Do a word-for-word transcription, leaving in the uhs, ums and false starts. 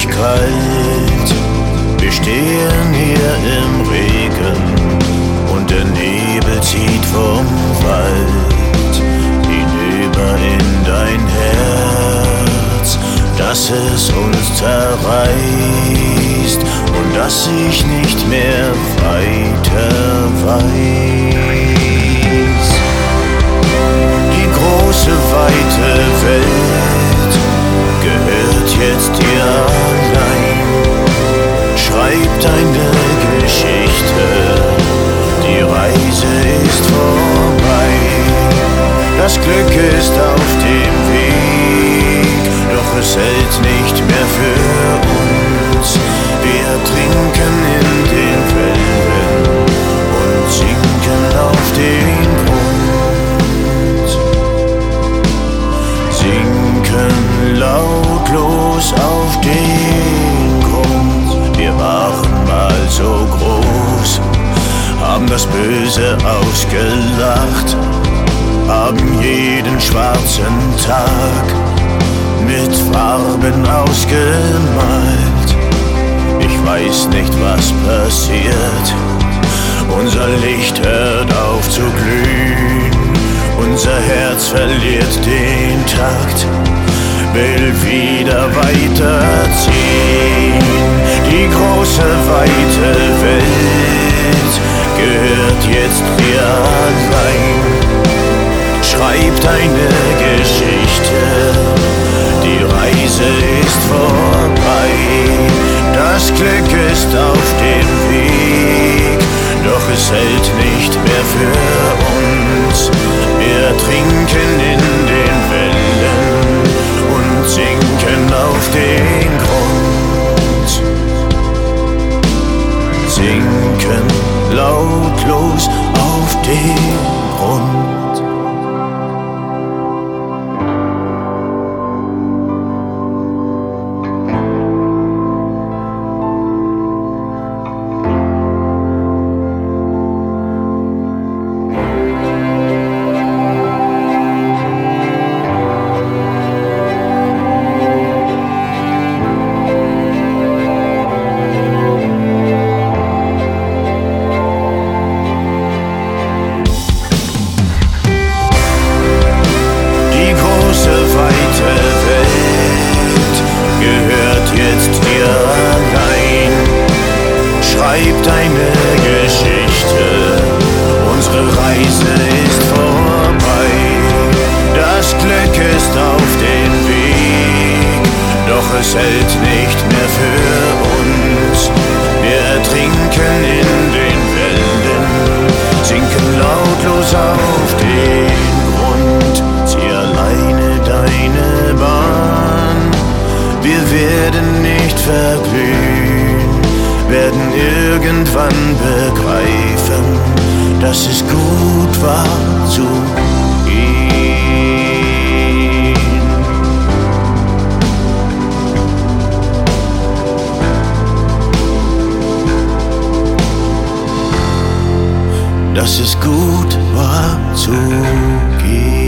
ziemlich kalt. Wir stehen hier im Regen und der Nebel zieht vom Wald hinüber in dein Herz, dass es uns zerreißt und dass ich nicht mehr weiter weiß. Die große weite Welt gehört jetzt dir allein. Schreib deine Geschichte, die Reise ist vorbei. Das Glück ist auf dem Weg, doch es hält nicht mehr für uns. Wir trinken in den Wellen und sinken auf den Grund. Sinken lautlos auf den Grund. Wir waren mal so groß, haben das Böse ausgelacht, haben jeden schwarzen Tag mit Farben ausgemalt. Ich weiß nicht, was passiert. Unser Licht hört auf zu glühen. Unser Herz verliert den Takt, will wieder weiterziehen. Die große weite Welt gehört jetzt dir allein. Schreib deine Geschichte, die Reise ist vorbei. Das Glück ist auf dem Weg, doch es hält nicht mehr für uns. Wir trinken in den Wellen und sinken auf den Grund. Sinken lautlos auf den Grund. Schreib deine Geschichte, unsere Reise ist vorbei. Das Glück ist auf dem Weg, doch es hält nicht mehr für uns. Wir trinken in den Wellen, sinken lautlos auf den Grund. Zieh alleine deine Bahn, wir werden nicht verglühen, werden irgendwann begreifen, dass es gut war zu gehen. Dass es gut war zu gehen.